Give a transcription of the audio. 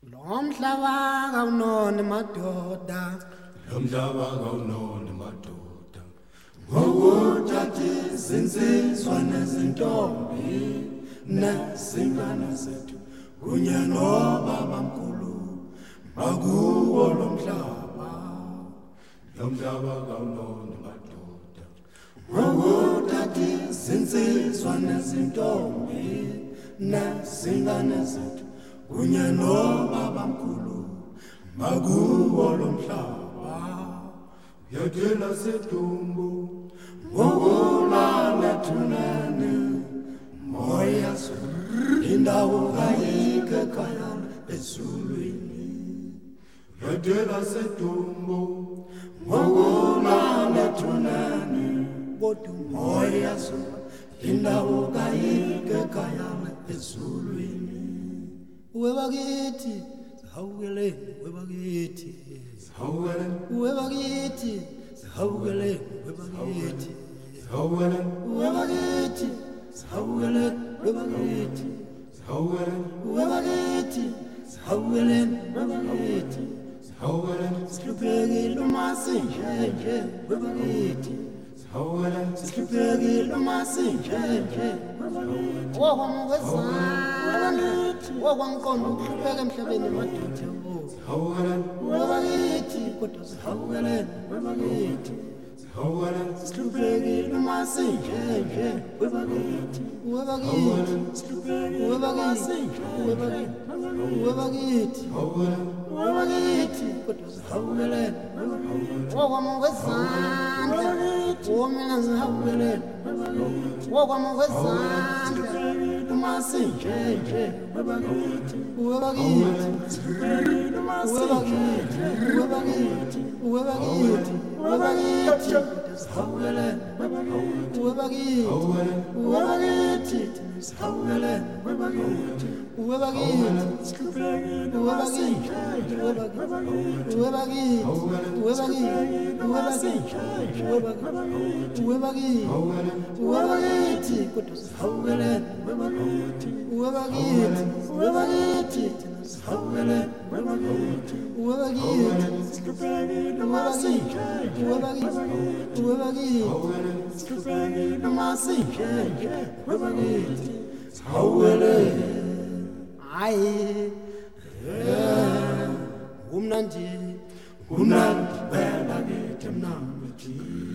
Lomhlaba kawunoni madoda, lomhlaba kawunoni madoda, ngokuthatha izinsizwa nezintombi nezingane zethu kunye nobabamkhulu bakuwo lomhlaba. Lomhlaba kawunoni madoda, ngokuthatha izinsizwa nezintombi nezingane zethu kunye nobabamkhulu bakuwo lomhlaba. Yathela sedumbu ngokulala thunene moya indawo kayike ekhaya ezulwini. Yathela sedumbu ngokulala thunene moya indawo kayike ekhaya ezulwini. Webakithi sihawukeleni, webakithi sihawukeleni, webakithi sihawukeleni, webakithi sihawukeleni, webakithi sihawukeleni, webakithi sihawukeleni, webakithi sihawukeleni, webakithi sihawukeleni, sihluphekile uma sinjenje, webakithi sihawukeleni, sihluphekile uma sinjenje. Wakwamqondo ukuhlupheka emhlabeni madoda sihawukeleni, webakithi kodwa sihawukeleni, webakithi sihawukeleni, sihluphekile uma sinjenje, webakithi webakithi webakithi webakithi webakithi kodwa sihawukeleni, wakwamqwezandla womina sihawukeleni, wakwamqwezandla uma sinjenje, webakithi webakithi webakithi webakithi webakithi sihawukeleni, webakithi webakithi sihawukeleni, webakithi webakithi webakithi webakithi webakithi webakithi kodwa sihawukeleni, webakithi webakithi webakithi sihawukeleni, webakithi webakithi webakithi uma sinjenje, webakithi sihawukeleni. Hayi umnandi umnandi webakithi mnandi.